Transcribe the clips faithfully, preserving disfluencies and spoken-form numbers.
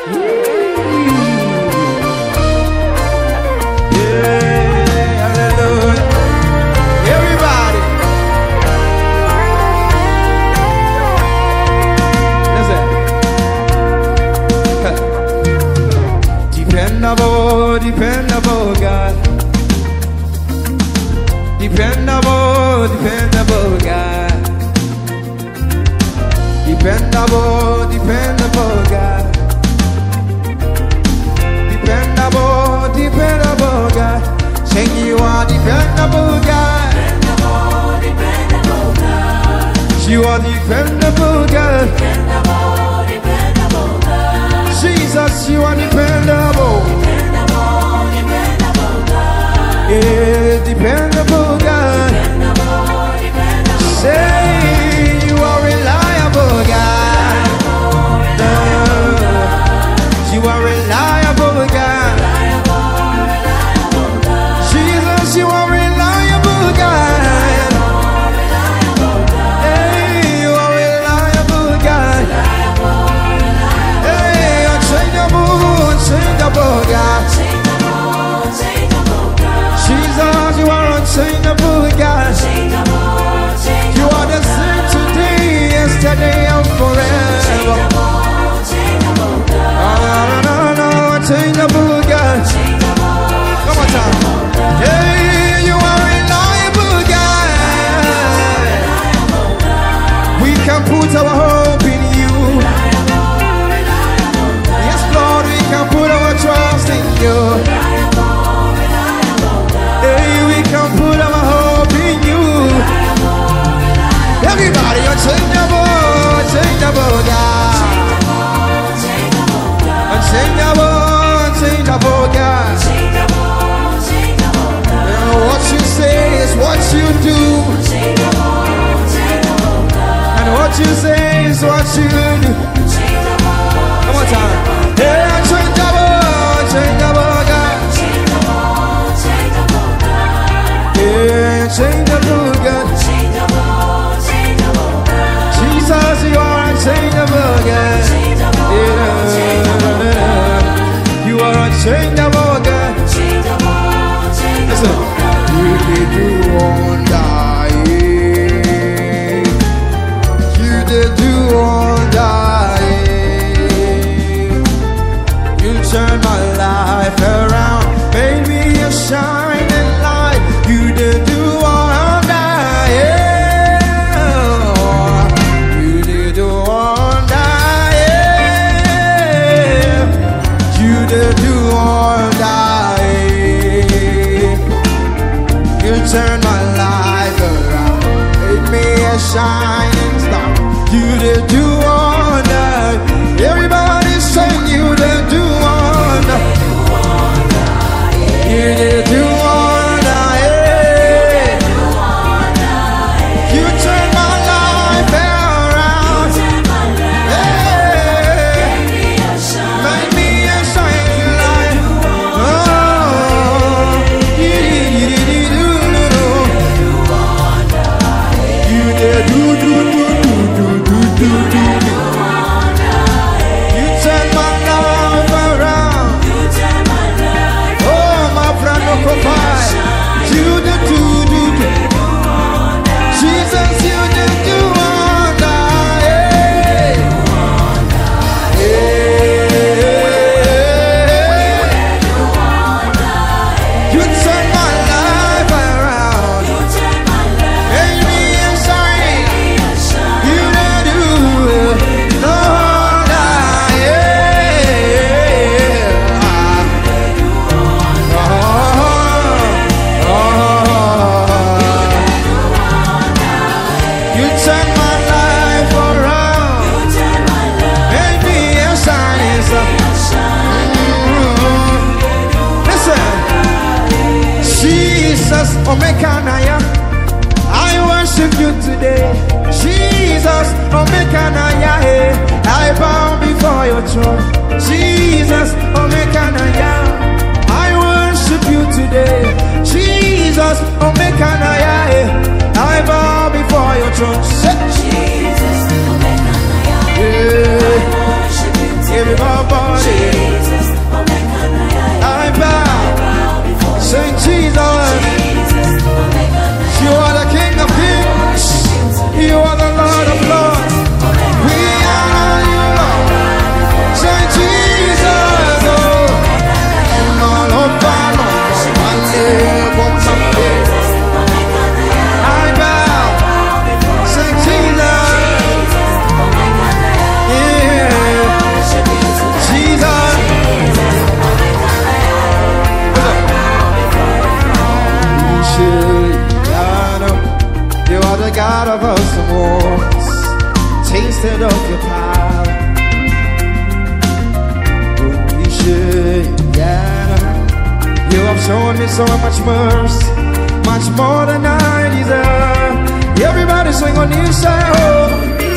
Dependable, dependable God. Dependable, dependable God. Dependable, dependable God. Dependable, dependable God. Saying you are dependable God. Dependable, dependable God. You are dependable God. Dependable, dependable God. Jesus, you are dependable. Dependable, dependable God. Yeah, dependable God. Dependable, dependable Say you are reliable God. You are reliable God. Jesus, you are reliable God. Hey, you are reliable God. Hey, unchangeable, unchangeable God. Jesus, you are unchangeable God. You are the same today, yesterday, and forever. No, no, no, no, unchangeable God. Come on, time. Hey, you are reliable God. We can put our hope in you. Yes, Lord, we can put our trust in you. Hey, we can put our hope in you. Everybody, unchangeable, unchangeable God. Unchangeable, unchangeable God. And what you say is what you do. And what you say is what you do. Come on, time. Hey, unchangeable, unchangeable God. Yeah, unchangeable God. Jesus, you are unchangeable God. Yeah. You are unchangeable God. Listen. You did do wonder. You did do wonder. You turned my life around, made me a shining light. You did do wonder. Yeah. You did do wonder. Yeah. You did do wonder. You turned my life around, made me a shining star. You did do wonder. Everybody sing, you did do wonder. You did do wonder. Yeah. You turned my life around. Yeah. Made me a shining light. Oh, you did, you did, you did, you did, do, do, do, do, do, do, do, do. You turned my life around. Oh, my friend, no compare. You did, do, do, do. Jesus, you did do wonder. Yeah. Yeah. You turned my life around. Made me a shine. You did do no wonder. Yeah. Oh, oh. You turned my life around. Made me a shining star. Listen, Jesus, Omekanaya, I worship you today. Jesus, Omekanaya, I bow before your throne. Jesus, Omekanaya, I worship you today. Jesus, Omekanaya, I bow before your throne. Yeah. Everybody, me so much mercy, much more than I deserve. Everybody sing on you say, oh,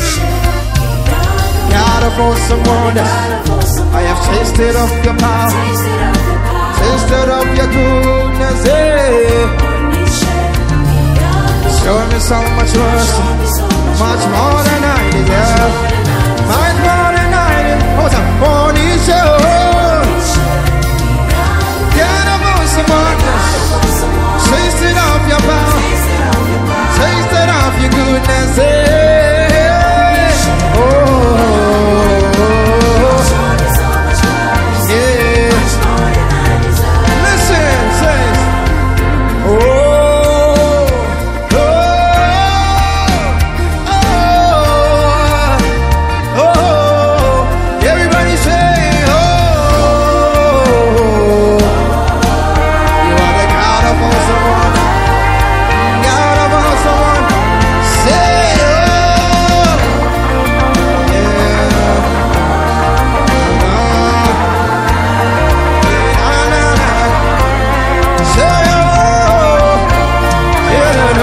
God of awesome wonders, I have tasted of your power, tasted of your goodness, yeah. Show me so much mercy, much more than I deserve, much more than I deserve. Hold on, on you say, oh, God of awesome wonders, tasted of your power, tasted of your goodness, yeah. Oh, yeah. Listen, says, oh, oh, oh, oh. Everybody say, oh, you are the God of awesome wonder, God of awesome wonder. Say, oh, yeah. Say, oh, yeah.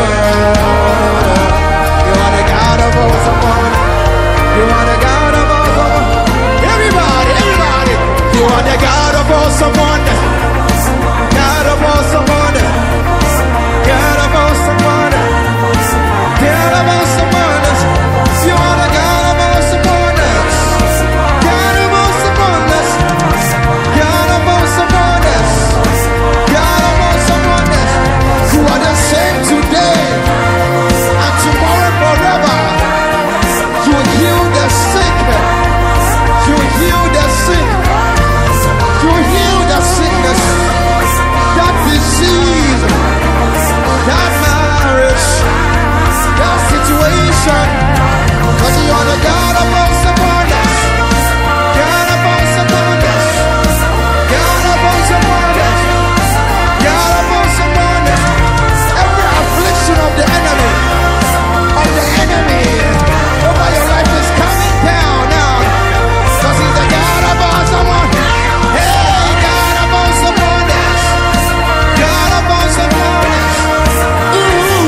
You are the God of awesome wonder. You are the God of awesome wonder. Everybody, everybody. You are the God of awesome wonder. God of awesome wonder. God of awesome wonder. God of awesome wonders. You are the God of awesome wonders. God of awesome wonders. God of awesome wonders. God of awesome wonders. You are the same today and tomorrow forever. You heal the sick. You heal the sick. You heal the sickness. That disease. That marriage. That situation. But you are the God of awesome wonders. God of awesome wonders. God of awesome wonders. God of awesome wonders. Every affliction of the enemy, of the enemy over your life is coming down now. Because he's the God of awesome wonders. Hey, God of awesome wonders. God of awesome wonders. Ooh,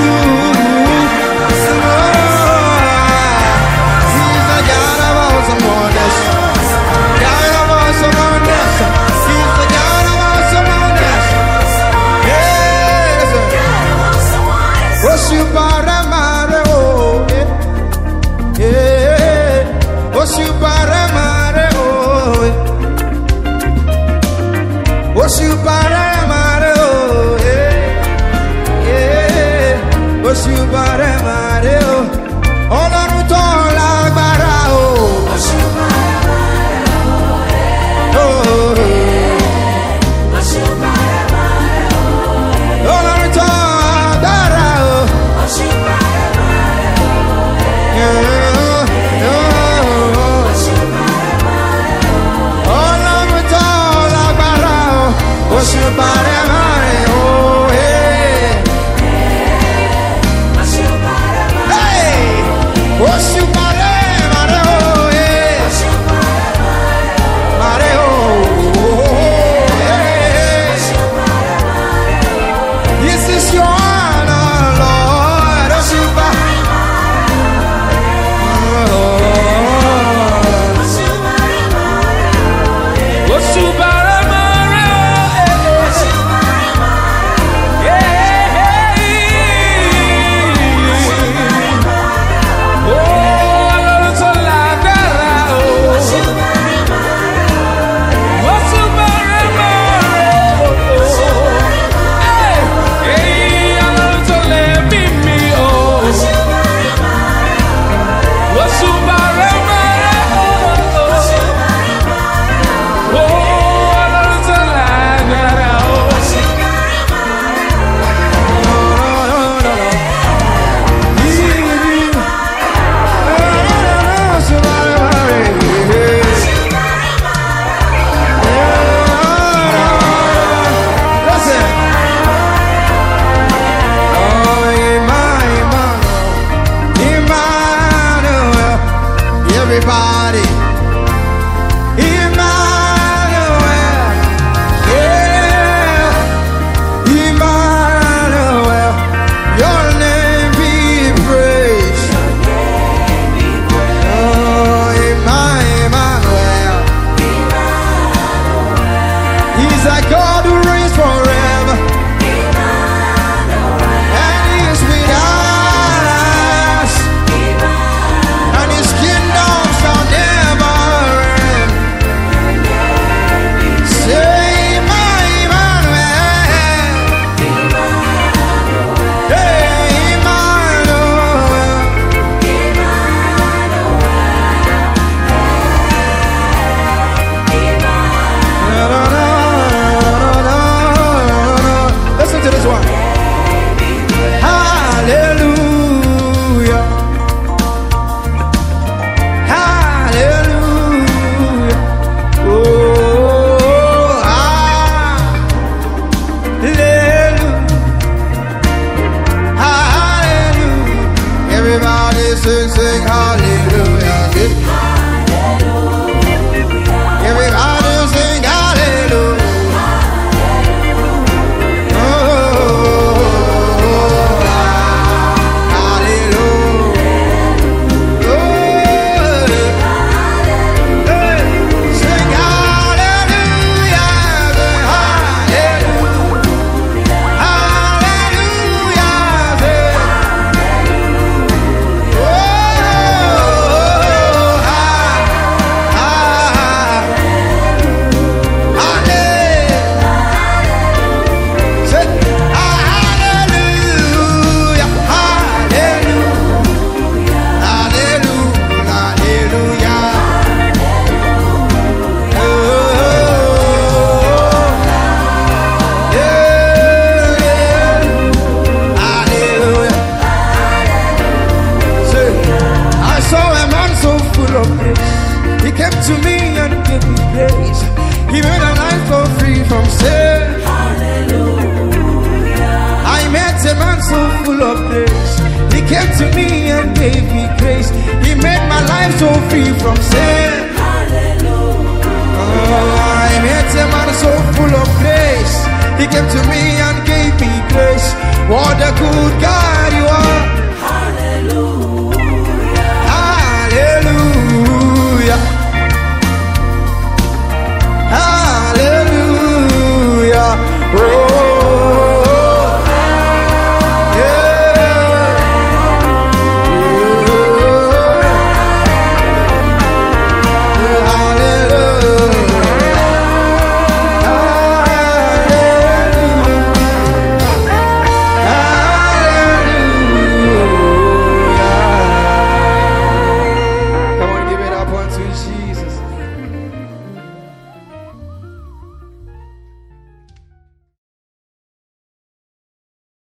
he's the God of awesome wonders. God of awesome wonders. He's the God of awesome wonders. Yes. Oshubaramare, oh, yeah. Yeah. Oshubaramare, oh, yeah. Oshubaramare, oh, yeah. Yeah. Oshubaramare, oh. Ọlọ́run tó lágbára, oh. Oh, Ọlọ́run tó lágbára, oh. Yeah, oh. Ọlọ́run tó lágbára, oh. Oshubaramare, oh, yeah. and gave me grace. He made my life so free from sin. Hallelujah. I met a man so full of grace. He came to me and gave me grace. He made my life so free from sin.